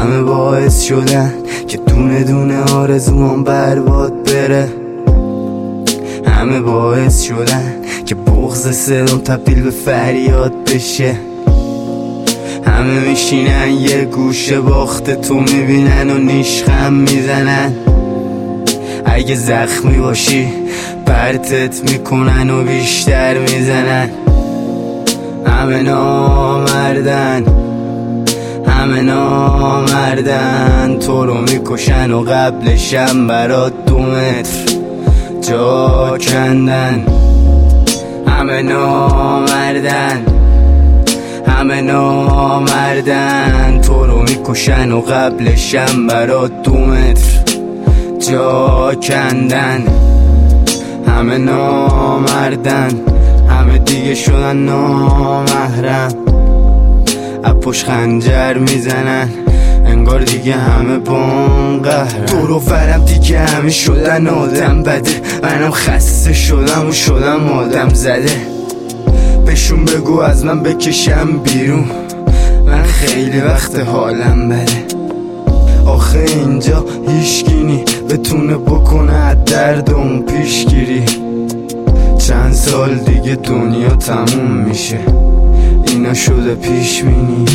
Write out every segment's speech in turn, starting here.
همه باعث شدن که دونه دونه آرزوام برباد بره. همه باعث شدن که بغض صدام تبدیل به فریاد بشه. همه میشینن یه گوشه باخت تو میبینن و نیشخم میزنن. اگه زخمی باشی پرتت میکنن و بیشتر میزنن. همه نامردن، همه نامردن، تو رو میکشن و قبلشم برات 2 متر جا کندن. همه نامردن، همه نامردن، تو رو میکشن و قبلشم برات 2 متر جا کندن. همه نامردن، همه دیگه شدن نامحرم. اپوش خنجر میزنن انگار دیگه همه بام قهرن. دور و برم دیگه همه شدن آدم بده. منم خسته شدم و شدم آدم زده. بهشون بگو از من بکشم بیرون، من خیلی وقت حالم بده. آخه اینجا هیچگینی بتونه بکنه از دردم پیشگیری. چند سال دیگه دنیا تموم میشه، اینا شده پیش بینی.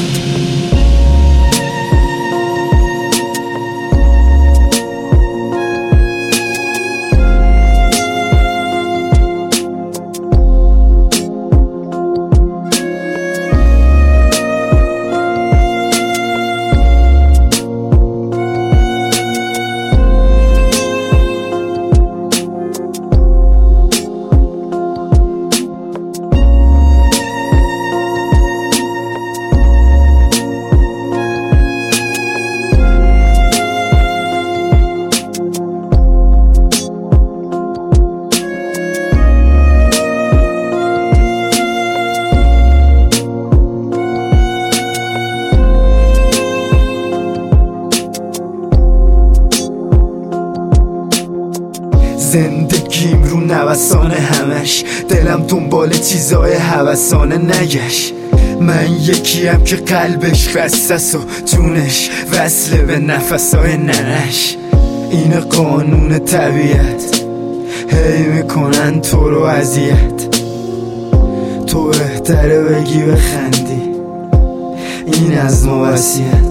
زندگیم رو نوسان همش، دلم دنبال چیزای هوسانه نگشت. من یکیم که قلبش خستست و جونش وصله به نفسای ننش. این قانون طبیعت، هی میکنن تو رو اذیت. تو بهتره بگی بخندی، این از ما وصیت.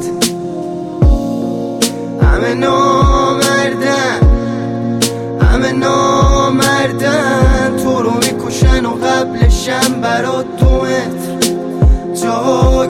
همه نامردن، همه نامردن، تو رو میکشن و قبلشم برات 2 متر جا